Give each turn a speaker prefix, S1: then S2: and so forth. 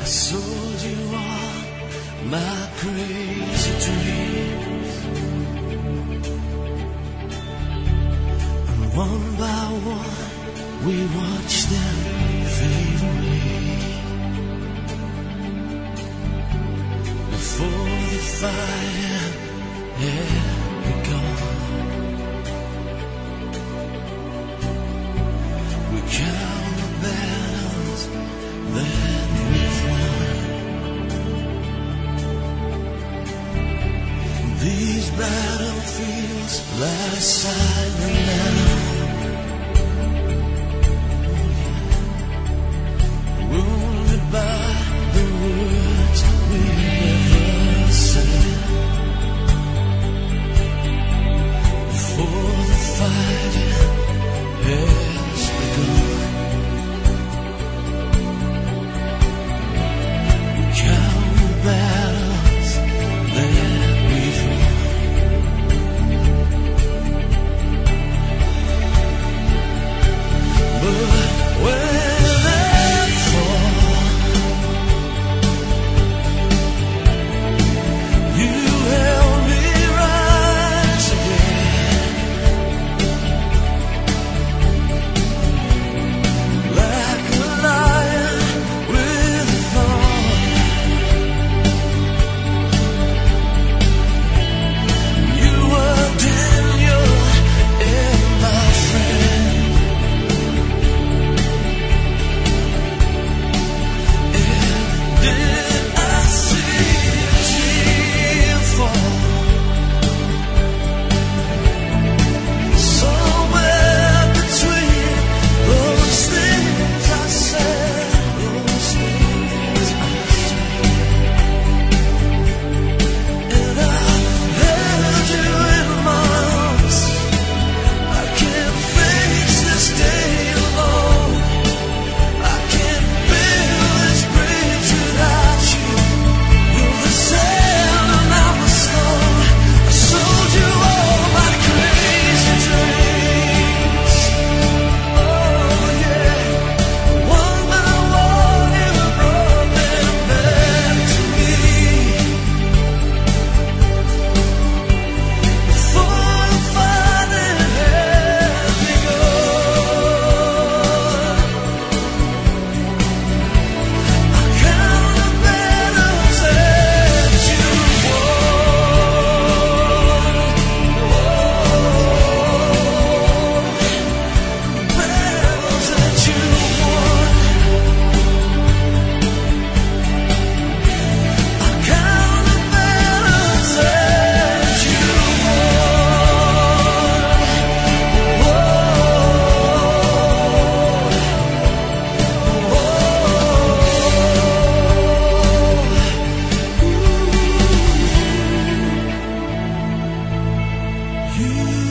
S1: I sold you all my crazy dreams, and one by one we watched them fade away. Before the fire had begun, we count the battles that we've won. These battlefields lie silent now, wounded by the words we never said. Before the fighting has begun, we count the battles that we've won. But when I fall, you help me rise again, like a lion with a thorn. You were Daniel and my friend, and did I see a tear fall somewhere between those things I said, those things I said? And I held you in my arms. I can't face this day alone. I can't build this bridge without you. You're the sand and I'm the stone. I sold you all my crazy dreams. Oh yeah, one by one you brought them back to me. Before the fighting had begun, I count the battles that you won. Battles that you won. I count the battles that you won. You